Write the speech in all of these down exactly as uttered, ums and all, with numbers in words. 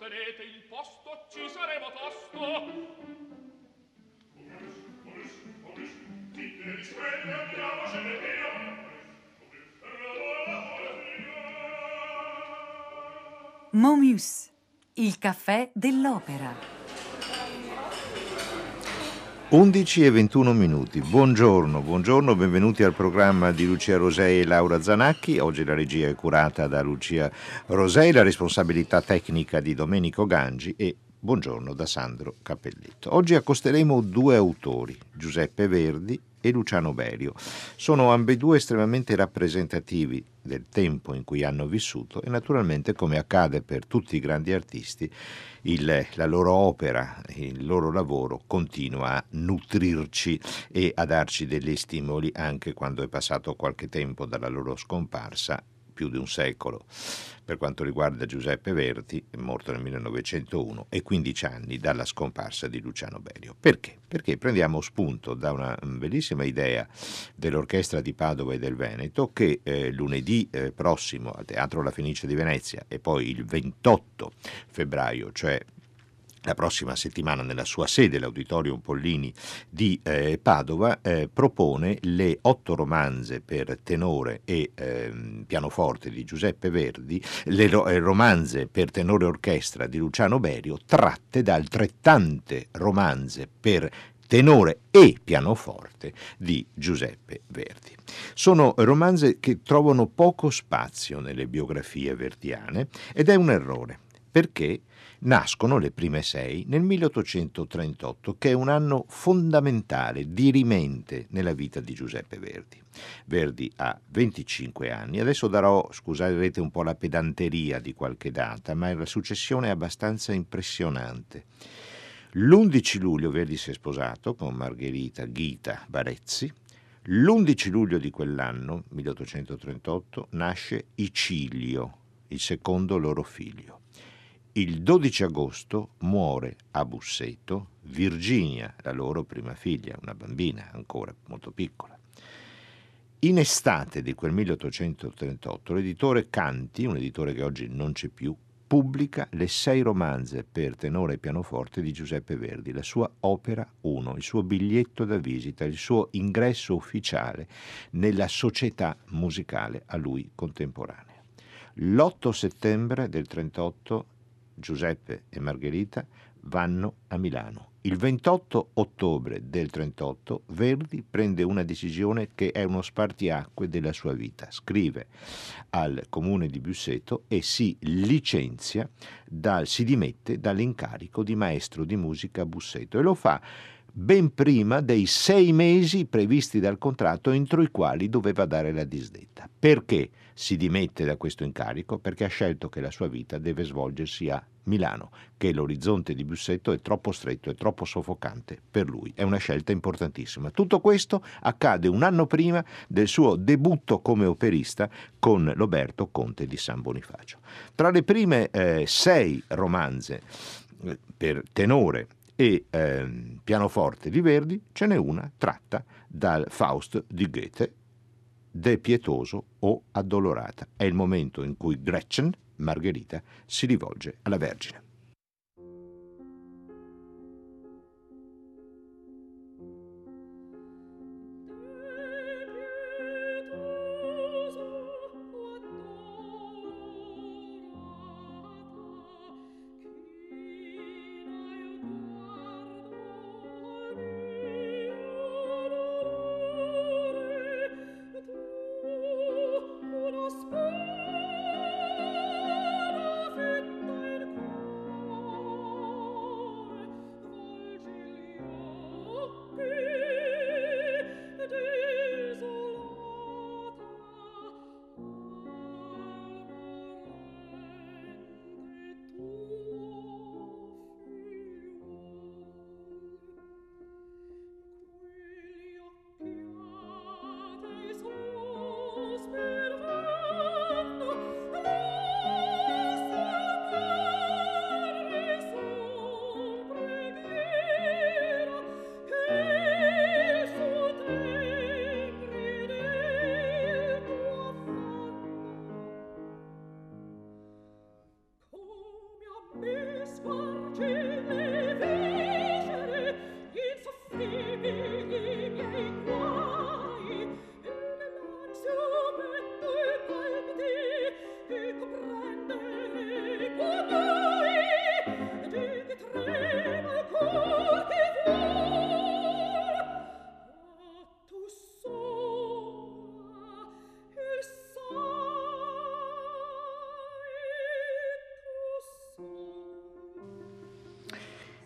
tenete il posto, ci saremo tosto. Momus, il caffè dell'opera. undici e ventuno minuti. Buongiorno, buongiorno, benvenuti al programma di Lucia Rosei e Laura Zanacchi. Oggi la regia è curata da Lucia Rosei, la responsabilità tecnica di Domenico Gangi e buongiorno da Sandro Cappelletto. Oggi accosteremo due autori, Giuseppe Verdi e Luciano Berio. Sono ambedue estremamente rappresentativi del tempo in cui hanno vissuto e naturalmente, come accade per tutti i grandi artisti, il, la loro opera, il loro lavoro continua a nutrirci e a darci degli stimoli anche quando è passato qualche tempo dalla loro scomparsa, più di un secolo. Per quanto riguarda Giuseppe Verdi, è morto nel millenovecentouno, e quindici anni dalla scomparsa di Luciano Berio. Perché? Perché prendiamo spunto da una bellissima idea dell'Orchestra di Padova e del Veneto che eh, lunedì eh, prossimo al Teatro La Fenice di Venezia e poi il ventotto febbraio, cioè la prossima settimana nella sua sede, l'Auditorium Pollini di eh, Padova, eh, propone le otto romanze per tenore e eh, pianoforte di Giuseppe Verdi, le ro- eh, romanze per tenore e orchestra di Luciano Berio, tratte da altrettante romanze per tenore e pianoforte di Giuseppe Verdi. Sono romanze che trovano poco spazio nelle biografie verdiane ed è un errore, perché nascono le prime sei nel milleottocentotrentotto, che è un anno fondamentale, dirimente nella vita di Giuseppe Verdi. Verdi ha venticinque anni, adesso darò, scuserete un po' la pedanteria di qualche data, ma la successione è abbastanza impressionante. L'undici luglio Verdi si è sposato con Margherita Ghita Barezzi. L'undici luglio di quell'anno, milleottocentotrentotto, nasce Icilio, il secondo loro figlio. Il dodici agosto muore a Busseto Virginia, la loro prima figlia, una bambina ancora molto piccola. In estate di quel milleottocentotrentotto l'editore Canti, un editore che oggi non c'è più, pubblica le sei romanze per tenore e pianoforte di Giuseppe Verdi, la sua opera uno, il suo biglietto da visita, il suo ingresso ufficiale nella società musicale a lui contemporanea. L'otto settembre del trentotto Giuseppe e Margherita vanno a Milano. Il ventotto ottobre del trentotto Verdi prende una decisione che è uno spartiacque della sua vita. Scrive al comune di Busseto e si licenzia, dal, si dimette dall'incarico di maestro di musica a Busseto e lo fa ben prima dei sei mesi previsti dal contratto entro i quali doveva dare la disdetta. Perché si dimette da questo incarico? Perché ha scelto che la sua vita deve svolgersi a Milano, che l'orizzonte di Busseto è troppo stretto e troppo soffocante per lui. È una scelta importantissima. Tutto questo accade un anno prima del suo debutto come operista con l'Oberto Conte di San Bonifacio. Tra le prime eh, sei romanze eh, per tenore e eh, pianoforte di Verdi ce n'è una tratta dal Faust di Goethe, De pietoso o addolorata. È il momento in cui Gretchen, Margherita, si rivolge alla Vergine.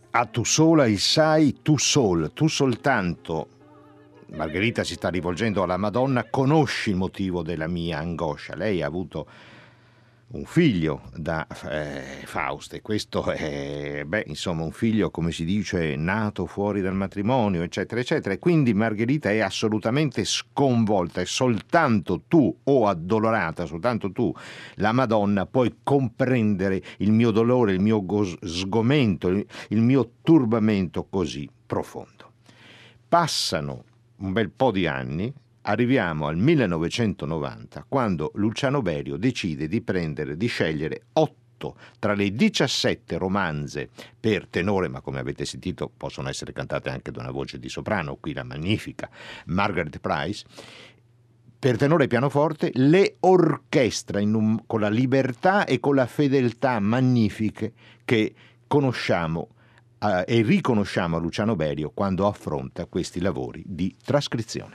A tu sola il sai, tu sol, tu soltanto, Margherita si sta rivolgendo alla Madonna, conosci il motivo della mia angoscia. Lei ha avuto un figlio da eh, Faust, e questo è, beh, insomma, un figlio, come si dice, nato fuori dal matrimonio, eccetera, eccetera. E quindi Margherita è assolutamente sconvolta, e soltanto tu, o addolorata, soltanto tu, la Madonna, puoi comprendere il mio dolore, il mio gos- sgomento, il, il mio turbamento così profondo. Passano un bel po' di anni. Arriviamo al millenovecentonovanta, quando Luciano Berio decide di prendere, di scegliere otto tra le diciassette romanze per tenore, ma come avete sentito possono essere cantate anche da una voce di soprano, qui la magnifica Margaret Price, per tenore e pianoforte, le orchestra in un, con la libertà e con la fedeltà magnifiche che conosciamo eh, e riconosciamo a Luciano Berio quando affronta questi lavori di trascrizione.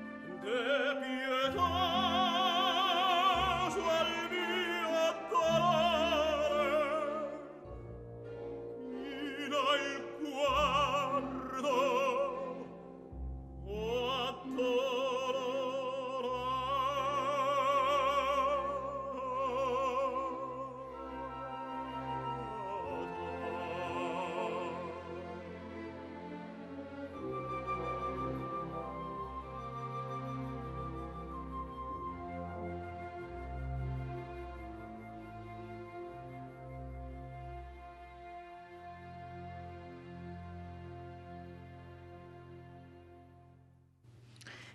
De pietoso al mio dolore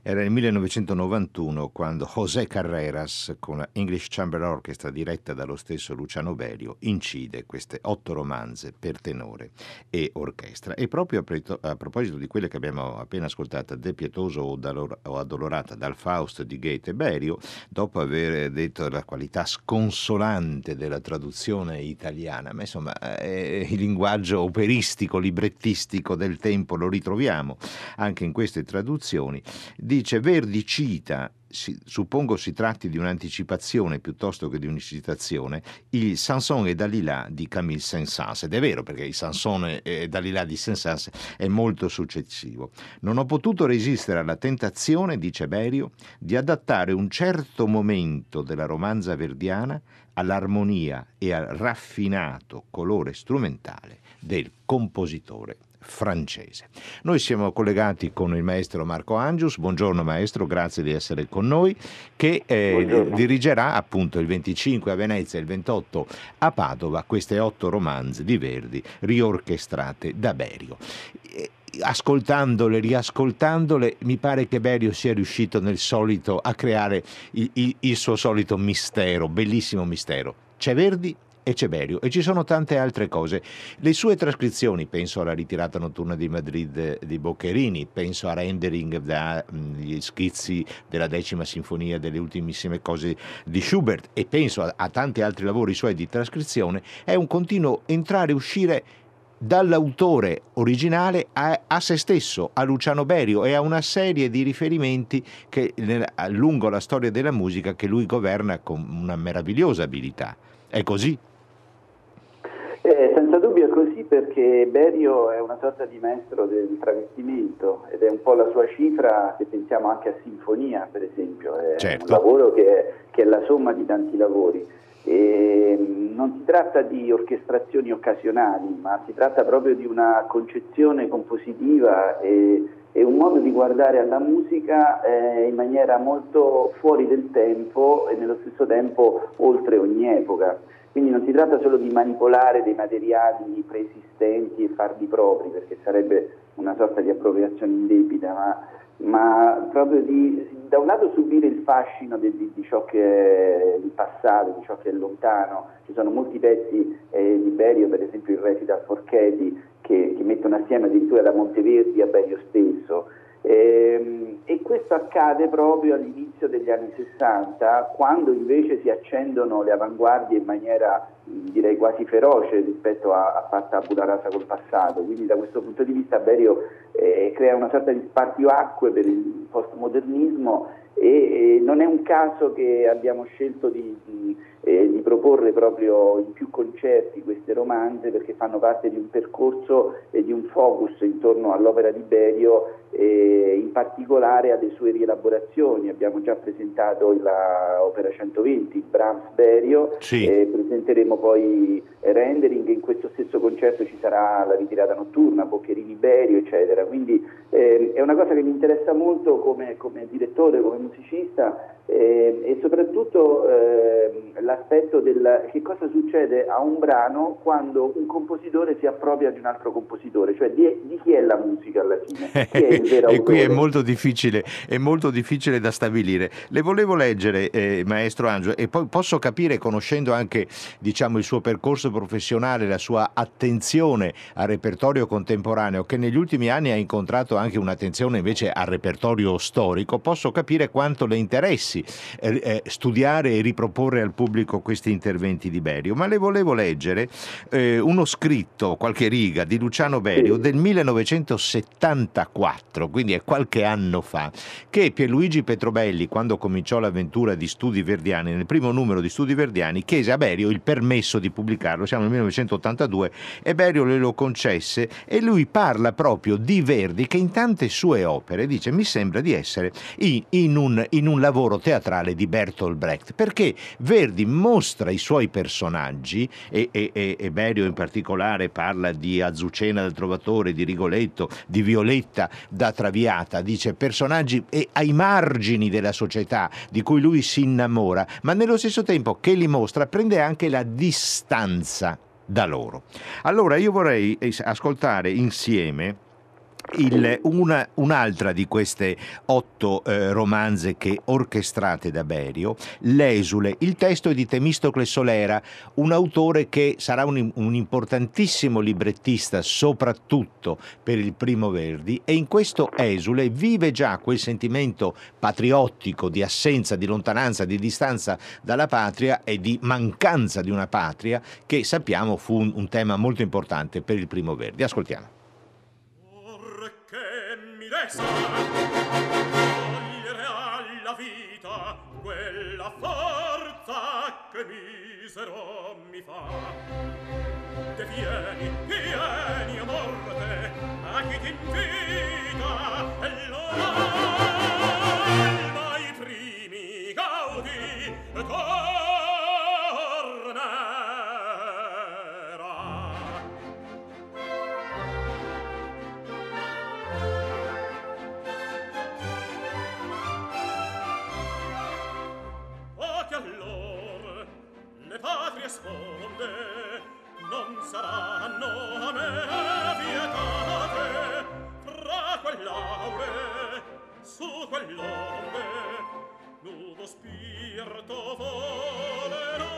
Era nel millenovecentonovantuno quando José Carreras, con la English Chamber Orchestra diretta dallo stesso Luciano Berio, incide queste otto romanze per tenore e orchestra. E proprio a, preto, a proposito di quelle che abbiamo appena ascoltato, De Pietoso o, Dalor, o Addolorata dal Faust di Goethe, Berio, dopo aver detto la qualità sconsolante della traduzione italiana, ma insomma eh, il linguaggio operistico, librettistico del tempo lo ritroviamo anche in queste traduzioni. Dice: Verdi cita, si, suppongo si tratti di un'anticipazione piuttosto che di un'icitazione, il Samson e Dalila di Camille Saint-Saëns. Ed è vero, perché il Samson e Dalila di Saint-Saëns è molto successivo. Non ho potuto resistere alla tentazione, dice Berio, di adattare un certo momento della romanza verdiana all'armonia e al raffinato colore strumentale del compositore francese. Noi siamo collegati con il maestro Marco Angius. Buongiorno maestro, grazie di essere con noi, che eh, dirigerà appunto il venticinque a Venezia e il ventotto a Padova queste otto romanze di Verdi riorchestrate da Berio. Ascoltandole, riascoltandole, mi pare che Berio sia riuscito nel solito a creare il, il, il suo solito mistero, bellissimo mistero. C'è Verdi e c'è Berio, e ci sono tante altre cose. Le sue trascrizioni, penso alla ritirata notturna di Madrid di Boccherini, penso a rendering dagli schizzi della decima sinfonia, delle ultimissime cose di Schubert, e penso a, a tanti altri lavori suoi di trascrizione. È un continuo entrare e uscire dall'autore originale a, a se stesso, a Luciano Berio, e a una serie di riferimenti che nel, lungo la storia della musica che lui governa con una meravigliosa abilità. È così? Eh, senza dubbio è così, perché Berio è una sorta di maestro del travestimento, ed è un po' la sua cifra se pensiamo anche a Sinfonia, per esempio. È certo. Un lavoro che è, che è la somma di tanti lavori. E non si tratta di orchestrazioni occasionali, ma si tratta proprio di una concezione compositiva e, e un modo di guardare alla musica eh, in maniera molto fuori del tempo e nello stesso tempo oltre ogni epoca. Quindi non si tratta solo di manipolare dei materiali preesistenti e farli propri, perché sarebbe una sorta di appropriazione indebita, ma, ma proprio di, da un lato, subire il fascino di, di, di ciò che è il passato, di ciò che è lontano. Ci sono molti pezzi eh, di Berio, per esempio il Recital for Katie, che, che mettono assieme addirittura da Monteverdi a Berio stesso. E, e questo accade proprio all'inizio degli anni sessanta, quando invece si accendono le avanguardie in maniera, direi, quasi feroce rispetto a, a fatta tabula rasa col passato. Quindi da questo punto di vista Berio eh, crea una sorta di spartiacque per il postmodernismo, e, e non è un caso che abbiamo scelto di, di, eh, di proporre proprio in più concerti queste romanze, perché fanno parte di un percorso e di un focus intorno all'opera di Berio, eh, in particolare alle sue rielaborazioni. Abbiamo già presentato l'opera centoventi, Brahms Berio, sì. eh, presenteremo poi rendering, in questo stesso concerto ci sarà la ritirata notturna, Boccherini Berio, eccetera. Quindi eh, è una cosa che mi interessa molto come, come direttore, come musicista, eh, e soprattutto eh, l'aspetto del che cosa succede a un brano quando un compositore si appropria di un altro compositore, cioè di, di chi è la musica alla fine, chi è il vero e autore. Qui è molto difficile, è molto difficile da stabilire. Le volevo leggere, eh, maestro Angelo, e poi posso capire, conoscendo anche, diciamo, il suo percorso professionale, la sua attenzione al repertorio contemporaneo, che negli ultimi anni ha incontrato anche un'attenzione invece al repertorio storico, posso capire quanto le interessi eh, eh, studiare e riproporre al pubblico questi interventi di Berio. Ma le volevo leggere eh, uno scritto, qualche riga, di Luciano Berio, sì, del millenovecentosettantaquattro, quindi è qualche anno fa, che Pierluigi Petrobelli, quando cominciò l'avventura di Studi Verdiani, nel primo numero di Studi Verdiani, chiese a Berio il permesso di pubblicarlo. Siamo nel millenovecentottantadue e Berio le lo concesse, e lui parla proprio di Verdi, che in tante sue opere dice: mi sembra di essere in, in, un, in un lavoro teatrale di Bertolt Brecht, perché Verdi mostra i suoi personaggi, e, e, e, e Berio in particolare parla di Azucena del Trovatore, di Rigoletto, di Violetta da Traviata, dice personaggi e ai margini della società di cui lui si innamora, ma nello stesso tempo che li mostra prende anche la distanza da loro. Allora io vorrei ascoltare insieme il, una, un'altra di queste otto eh, romanze che orchestrate da Berio, L'Esule. Il testo è di Temistocle Solera, un autore che sarà un, un importantissimo librettista soprattutto per il Primo Verdi, e in questo Esule vive già quel sentimento patriottico di assenza, di lontananza, di distanza dalla patria e di mancanza di una patria, che sappiamo fu un, un tema molto importante per il Primo Verdi. Ascoltiamo. Mi resta togliere alla vita quella forza che misero mi fa. Te vieni, vieni a morte a chi ti invita, e l'alba i primi gaudi tornerà. Oh, che allor le patrie sponde non saranno a me vietate, fra quell'aure, su quell'onde, nudo spirito volerà,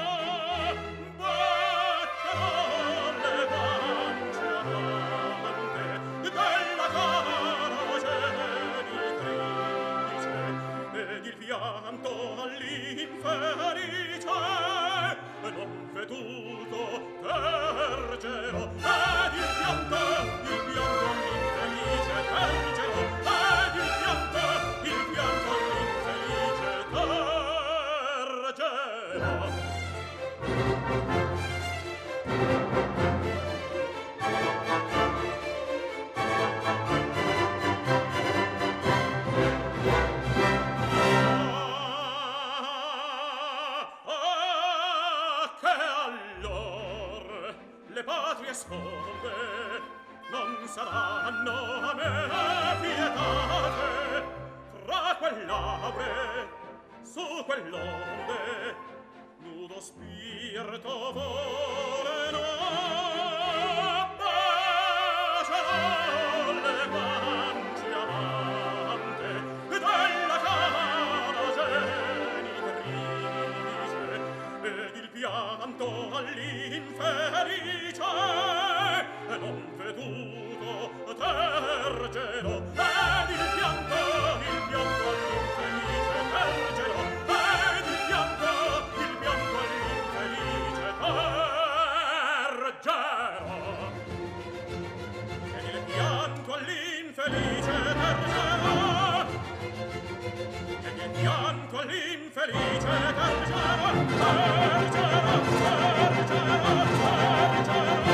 bacerò le guance amante della cara genitrice, ed il pianto all'infelice non veduto tergerò, ed il pianto, il pianto all'infelice tergerò, ed il pianto, il pianto all'infelice tergerò. Le patrie sponde non saranno a me pietate, fra quell'aure, su quell'onde, nudo spirito volerà, bacerò le guance amante della cara genitrice, ed il pianto all'infelice non veduto tergerò, ed il pianto, il pianto all'infelice tergerò, ed il pianto, il pianto all'infelice tergerò, ed il pianto all'infelice tergerò, ed il pianto all'infelice tergerò, tergerò, tergerò, tergerò.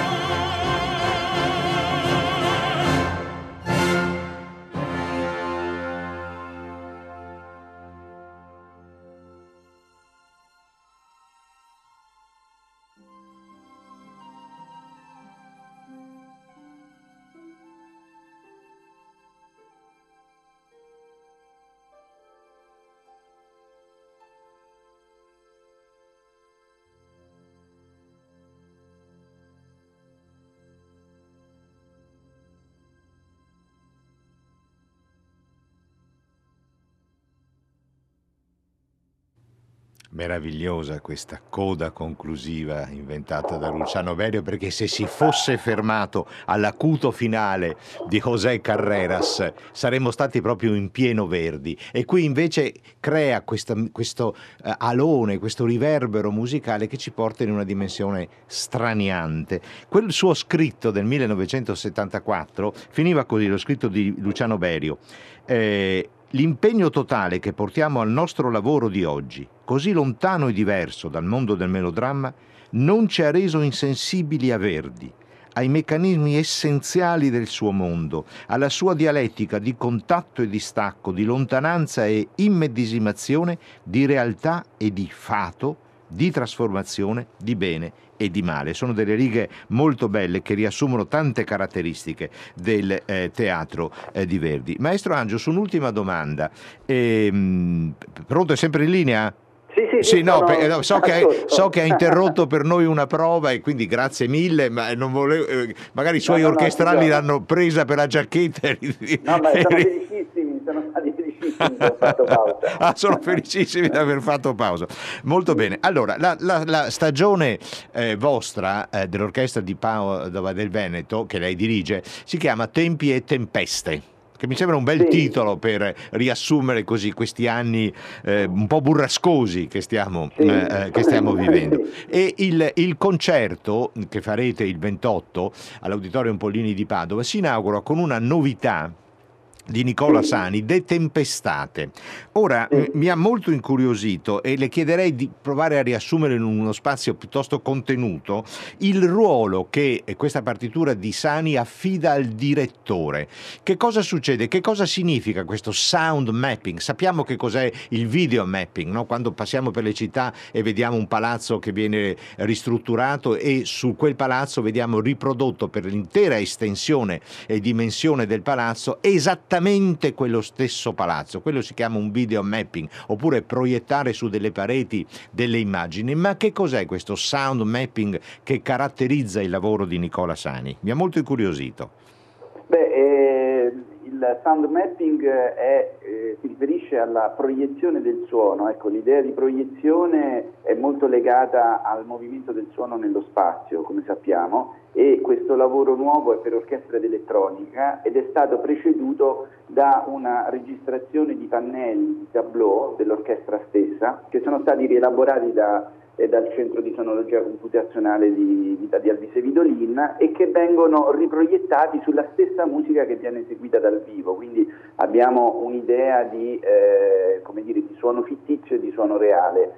Meravigliosa questa coda conclusiva inventata da Luciano Berio, perché se si fosse fermato all'acuto finale di José Carreras saremmo stati proprio in pieno Verdi, e qui invece crea questa, questo uh, alone, questo riverbero musicale che ci porta in una dimensione straniante. Quel suo scritto del millenovecentosettantaquattro finiva così, lo scritto di Luciano Berio: eh, l'impegno totale che portiamo al nostro lavoro di oggi, così lontano e diverso dal mondo del melodramma, non ci ha reso insensibili a Verdi, ai meccanismi essenziali del suo mondo, alla sua dialettica di contatto e distacco, di lontananza e immedesimazione, di realtà e di fato, di trasformazione, di bene e di male. Sono delle righe molto belle che riassumono tante caratteristiche del eh, teatro eh, di Verdi. Maestro Angio, su un'ultima domanda. Ehm, pronto, è sempre in linea? Sì, sì, sì no, sono... per, no, so, che, so che ha interrotto per noi una prova e quindi grazie mille, ma non volevo, eh, magari i suoi no, no, orchestrali no, l'hanno presa per la giacchetta. No, ma sono felicissimi, sono stati felicissimi di aver fatto pausa. Ah, sono felicissimi di aver fatto pausa. Molto bene. Allora, la, la, la stagione eh, vostra eh, dell'orchestra di Padova del Veneto, che lei dirige, si chiama Tempi e Tempeste, che mi sembra un bel sì. titolo per riassumere così questi anni eh, un po' burrascosi che stiamo, sì. eh, che stiamo vivendo. Sì. E il, il concerto che farete il ventotto all'Auditorium Pollini di Padova si inaugura con una novità di Nicola sì. Sani, De Tempestate. Ora sì. mi ha molto incuriosito e le chiederei di provare a riassumere in uno spazio piuttosto contenuto il ruolo che questa partitura di Sani affida al direttore. Che cosa succede? Che cosa significa questo sound mapping? Sappiamo che cos'è il video mapping, no? Quando passiamo per le città e vediamo un palazzo che viene ristrutturato e su quel palazzo vediamo riprodotto per l'intera estensione e dimensione del palazzo esattamente quello stesso palazzo. Quello si chiama un video mapping, oppure proiettare su delle pareti delle immagini. Ma che cos'è questo sound mapping che caratterizza il lavoro di Nicola Sani? Mi ha molto incuriosito. Beh, eh, il sound mapping è, eh, si riferisce alla proiezione del suono. Ecco, l'idea di proiezione è molto legata al movimento del suono nello spazio, come sappiamo, e questo lavoro nuovo è per orchestra ed elettronica ed è stato preceduto da una registrazione di pannelli, di tableau dell'orchestra stessa, che sono stati rielaborati da, eh, dal Centro di Sonologia Computazionale di, di, di Alvise Vidolin e che vengono riproiettati sulla stessa musica che viene eseguita dal vivo. Quindi abbiamo un'idea di, eh, come dire, di suono fittizio e di suono reale.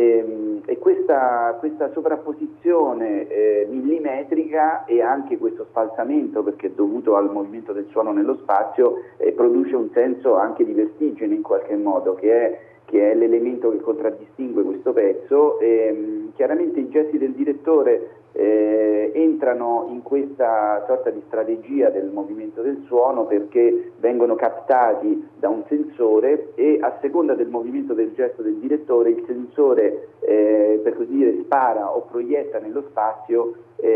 E, e questa, questa sovrapposizione eh, millimetrica e anche questo sfalsamento, perché è dovuto al movimento del suono nello spazio, eh, produce un senso anche di vertigine in qualche modo, che è, che è l'elemento che contraddistingue questo pezzo. E, chiaramente i gesti del direttore eh, entrano in questa sorta di strategia del movimento del suono, perché vengono captati da un sensore e a seconda del movimento del gesto del direttore il sensore eh, per così dire spara o proietta nello spazio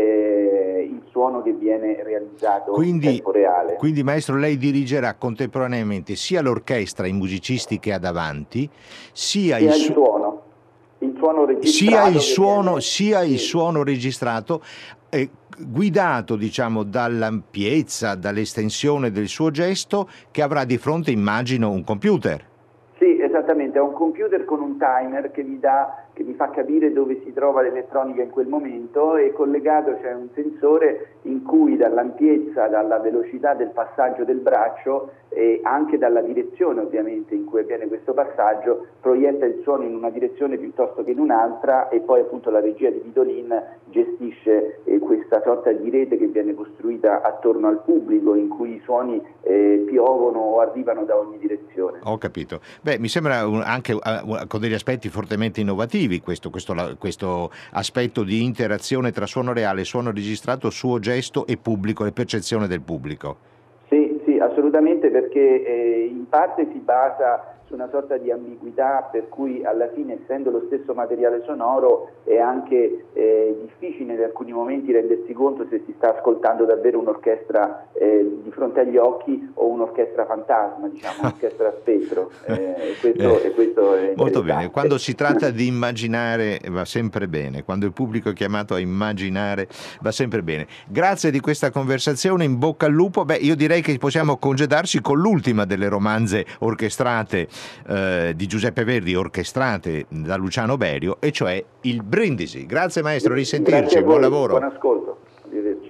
eh, il suono che viene realizzato quindi, in tempo reale. Quindi maestro, lei dirigerà contemporaneamente sia l'orchestra, i musicisti che ha davanti, sia, sia il, il su- suono il suono registrato sia il suono, viene... sia il sì. suono registrato eh, guidato, diciamo, dall'ampiezza, dall'estensione del suo gesto, che avrà di fronte, immagino, un computer. Sì, esattamente, è un computer con un timer che mi dà, che mi fa capire dove si trova l'elettronica in quel momento, e collegato c'è un sensore in cui dall'ampiezza, dalla velocità del passaggio del braccio e anche dalla direzione ovviamente in cui avviene questo passaggio, proietta il suono in una direzione piuttosto che in un'altra, e poi appunto la regia di Vidolin gestisce eh, questa sorta di rete che viene costruita attorno al pubblico, in cui i suoni eh, piovono o arrivano da ogni direzione. Ho capito. Beh, mi sembra un, anche uh, con degli aspetti fortemente innovativi questo, questo, la, questo aspetto di interazione tra suono reale, suono registrato, suo gesto e pubblico, e percezione del pubblico. Sì, sì, assolutamente, perché eh, in parte si basa su una sorta di ambiguità, per cui alla fine, essendo lo stesso materiale sonoro, è anche eh, difficile in alcuni momenti rendersi conto se si sta ascoltando davvero un'orchestra eh, di fronte agli occhi o un'orchestra fantasma, diciamo, un'orchestra a spettro. Eh, e questo, eh, e questo è molto bene. Quando si tratta di immaginare va sempre bene, quando il pubblico è chiamato a immaginare va sempre bene. Grazie di questa conversazione, in bocca al lupo. Beh, io direi che possiamo congedarci con l'ultima delle romanze orchestrate eh, di Giuseppe Verdi, orchestrate da Luciano Berio, e cioè Il Brindisi. Grazie maestro, risentirci, Grazie a voi, buon lavoro. buon ascolto, arrivederci.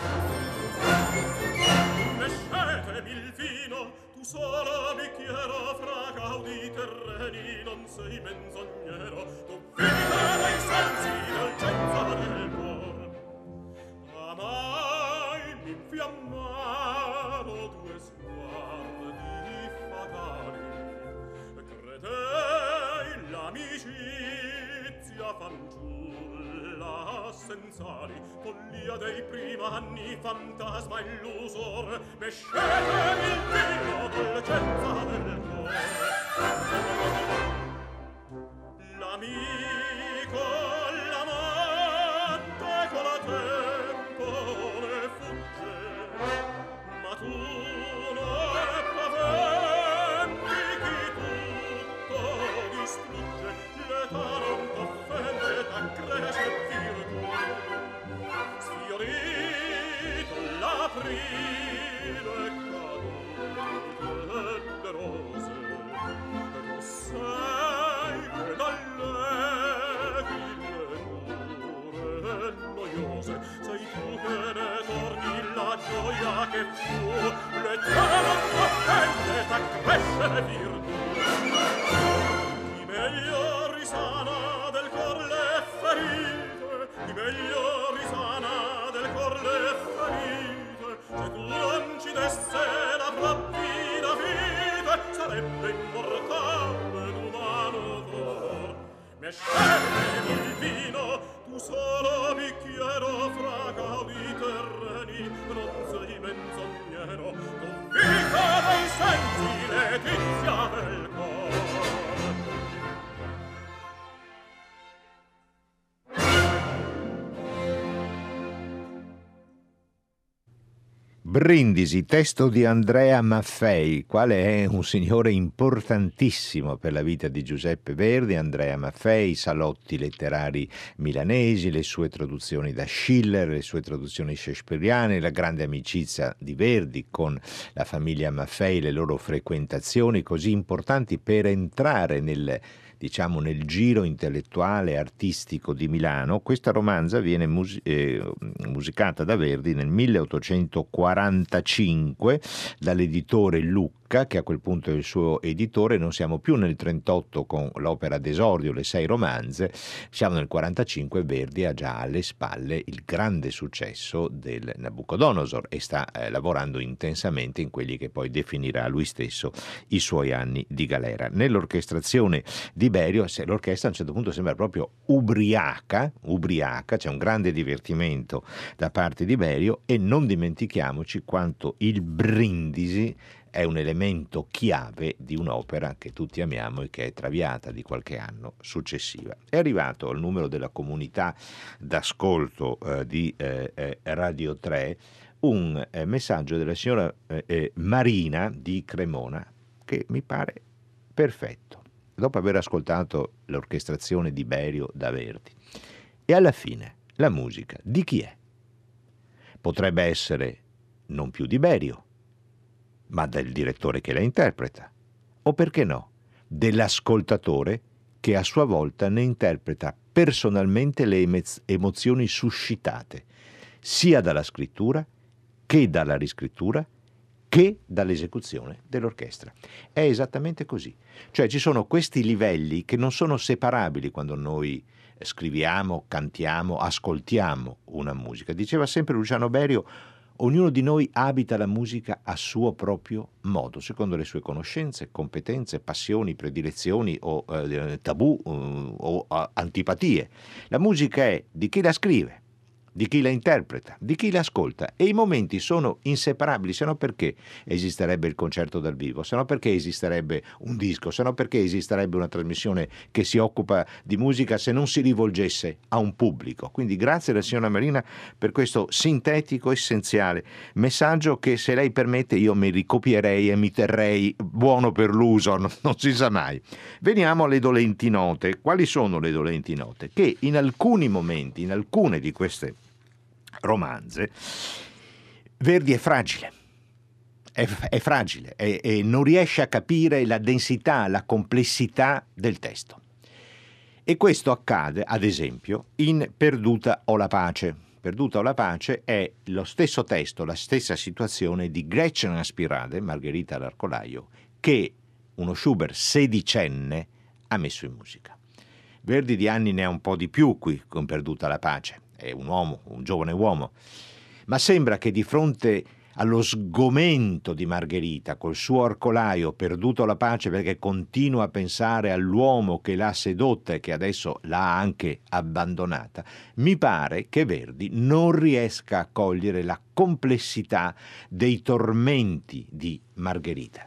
Mescetemi il vino, tu sola bicchiera, fra gaudi terreni, non sei menzognero, tu viva dai sensi, dolcezza del cor. Amai m'infiammaro due sguardi fatali, credei l'amicizia fanciulla senz'ali, follia dei primi anni, fantasma illusor, mescetemi il vino, dolcezza del cor. La l'amico, l'amante con la tempo ne fugge, ma tu non paventi chi tutto distrugge, l'età non t'offende, t'accresce virtù. Sfiorito l'aprile cadute le rose, tu sei che d'allegri le mure noiose, sei tu che ne torni la gioia che fu, l'età non t'offende, t'accresce virtù. Di meglio risana del cor le ferite, di meglio risana del cor le ferite, se tu non ci desse la provvida vita, sarebbe immortale l'umano cor. Mi scegli il vino, tu solo bicchiero fra gaudi terreni, non sei menzognero, tu vita dei sensi, letizia del cor. Brindisi, testo di Andrea Maffei, quale è un signore importantissimo per la vita di Giuseppe Verdi. Andrea Maffei, salotti letterari milanesi, le sue traduzioni da Schiller, le sue traduzioni shakespeariane, la grande amicizia di Verdi con la famiglia Maffei, le loro frequentazioni così importanti per entrare nel diciamo nel giro intellettuale e artistico di Milano. Questa romanza viene mus- eh, musicata da Verdi nel milleottocentoquarantacinque dall'editore Lucca, che a quel punto è il suo editore. Non siamo più nel trentotto con l'opera d'esordio, le sei romanze, siamo nel quarantacinque. Verdi ha già alle spalle il grande successo del Nabucodonosor e sta eh, lavorando intensamente in quelli che poi definirà lui stesso i suoi anni di galera. Nell'orchestrazione di Berio, l'orchestra a un certo punto sembra proprio ubriaca, ubriaca, c'è un grande divertimento da parte di Berio, e non dimentichiamoci quanto il brindisi è un elemento chiave di un'opera che tutti amiamo e che è Traviata di qualche anno successiva. È arrivato al numero della comunità d'ascolto eh, di eh, eh, Radio tre un eh, messaggio della signora eh, eh, Marina di Cremona che mi pare perfetto. Dopo aver ascoltato l'orchestrazione di Berio da Verdi. E alla fine la musica di chi è? Potrebbe essere non più di Berio, ma del direttore che la interpreta, o perché no, dell'ascoltatore che a sua volta ne interpreta personalmente le emozioni suscitate, sia dalla scrittura che dalla riscrittura che dall'esecuzione dell'orchestra. È esattamente così. Cioè ci sono questi livelli che non sono separabili quando noi scriviamo, cantiamo, ascoltiamo una musica. Diceva sempre Luciano Berio, ognuno di noi abita la musica a suo proprio modo, secondo le sue conoscenze, competenze, passioni, predilezioni o eh, tabù eh, o eh, antipatie. La musica è di chi la scrive, di chi la interpreta, di chi la ascolta, e i momenti sono inseparabili, se no perché esisterebbe il concerto dal vivo, se no perché esisterebbe un disco, se no perché esisterebbe una trasmissione che si occupa di musica se non si rivolgesse a un pubblico. Quindi grazie alla signora Marina per questo sintetico, essenziale messaggio che, se lei permette, io mi ricopierei e mi terrei buono per l'uso, non, non si sa mai. Veniamo alle dolenti note. Quali sono le dolenti note? Che in alcuni momenti, in alcune di queste romanze, Verdi è fragile, è, è fragile e, e non riesce a capire la densità, la complessità del testo. E questo accade, ad esempio, in Perduta o la pace. Perduta o la pace è lo stesso testo, la stessa situazione di Gretchen Aspirade, Margherita l'Arcolaio, che uno Schubert sedicenne ha messo in musica. Verdi di anni ne ha un po' di più qui con Perduta la pace. È un uomo, un giovane uomo, ma sembra che di fronte allo sgomento di Margherita col suo Arcolaio, perduto la pace perché continua a pensare all'uomo che l'ha sedotta e che adesso l'ha anche abbandonata, mi pare che Verdi non riesca a cogliere la complessità dei tormenti di Margherita.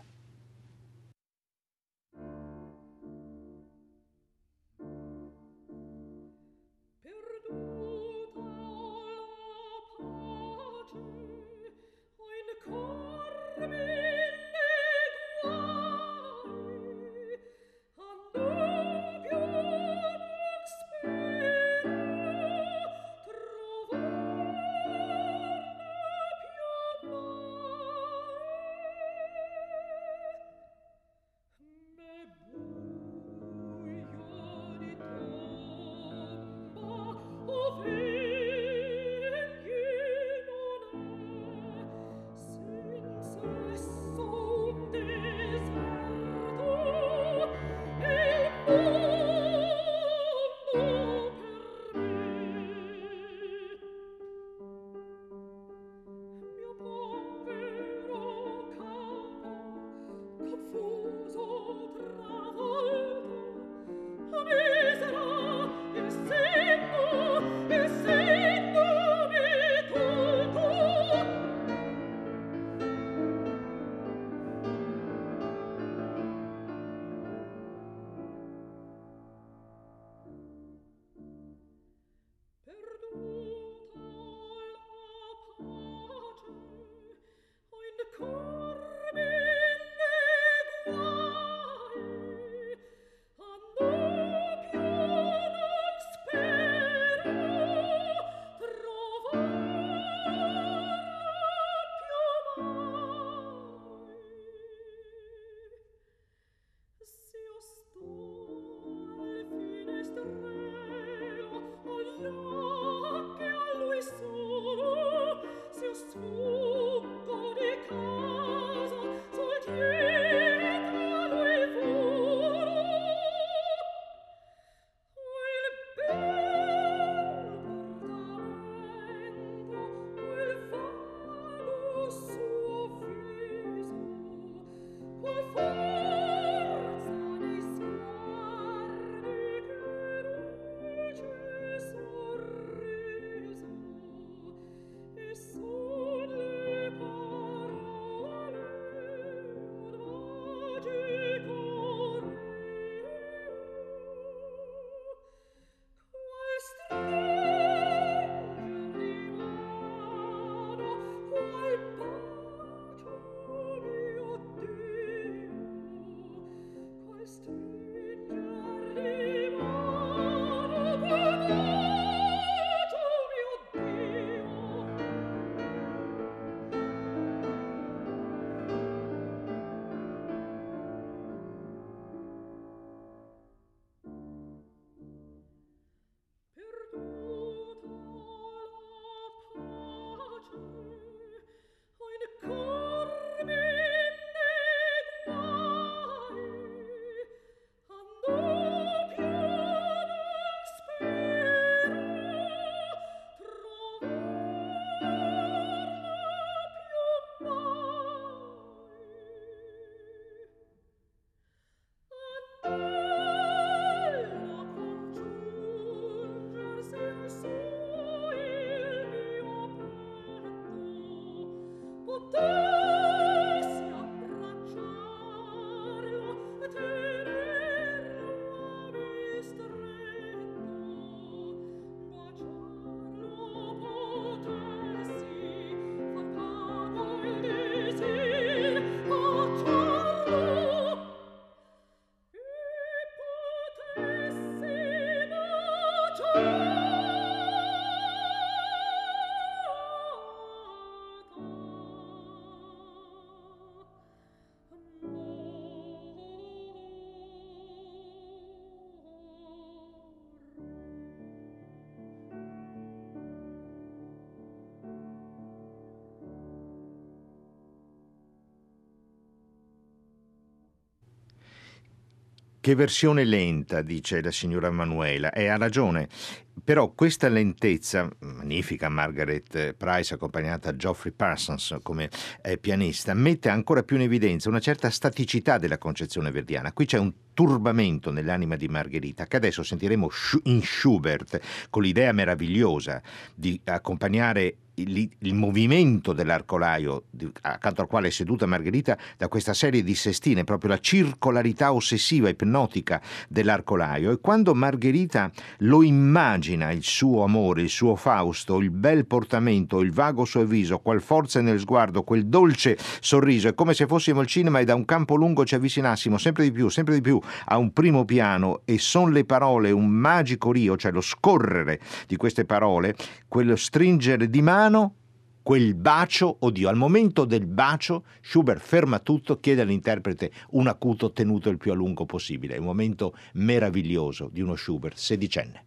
Che versione lenta, dice la signora Manuela, e ha ragione. Però questa lentezza, magnifica Margaret Price accompagnata da Geoffrey Parsons come eh, pianista, mette ancora più in evidenza una certa staticità della concezione verdiana. Qui c'è un turbamento nell'anima di Margherita che adesso sentiremo in Schubert, con l'idea meravigliosa di accompagnare il, il movimento dell'arcolaio accanto al quale è seduta Margherita da questa serie di sestine, proprio la circolarità ossessiva, ipnotica dell'arcolaio. E quando Margherita lo immagina, il suo amore, il suo Fausto, il bel portamento, il vago suo viso, qual forza nel sguardo, quel dolce sorriso, è come se fossimo al cinema e da un campo lungo ci avvicinassimo sempre di più, sempre di più a un primo piano, e son le parole un magico rio, cioè lo scorrere di queste parole, quello stringere di mano, quel bacio. Oddio, al momento del bacio Schubert ferma tutto, chiede all'interprete un acuto tenuto il più a lungo possibile. È un momento meraviglioso di uno Schubert sedicenne.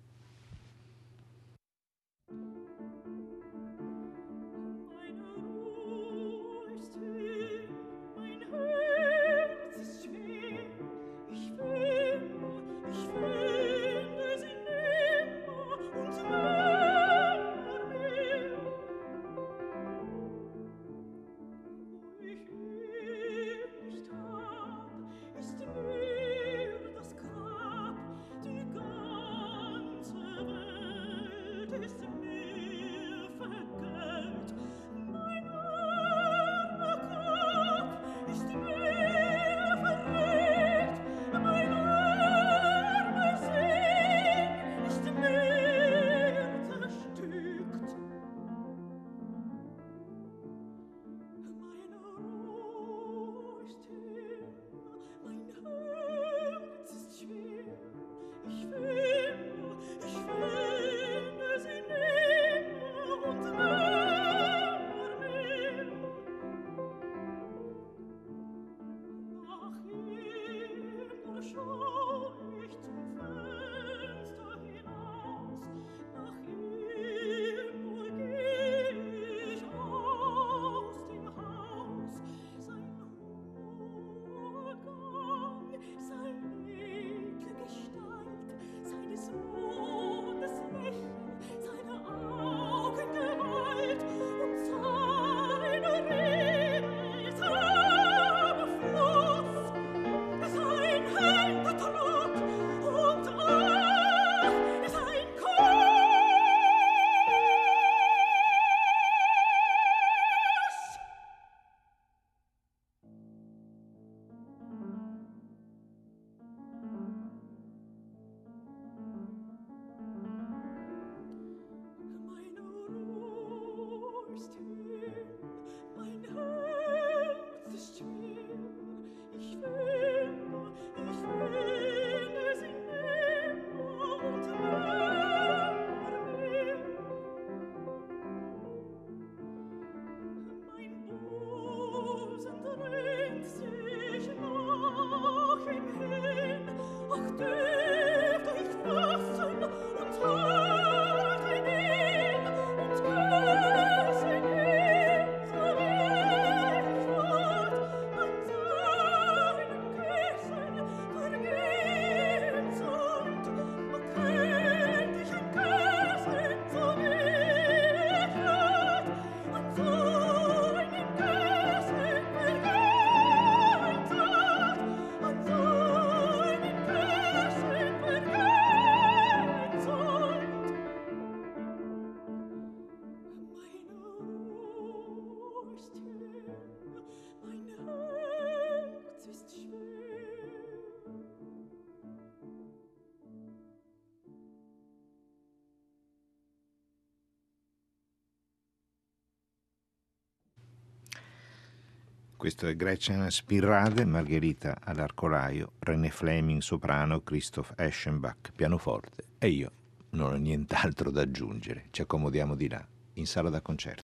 Questo è Gretchen Spinrade, Margherita all'arcolaio, René Fleming soprano, Christoph Eschenbach pianoforte, e io non ho nient'altro da aggiungere. Ci accomodiamo di là, in sala da concerto.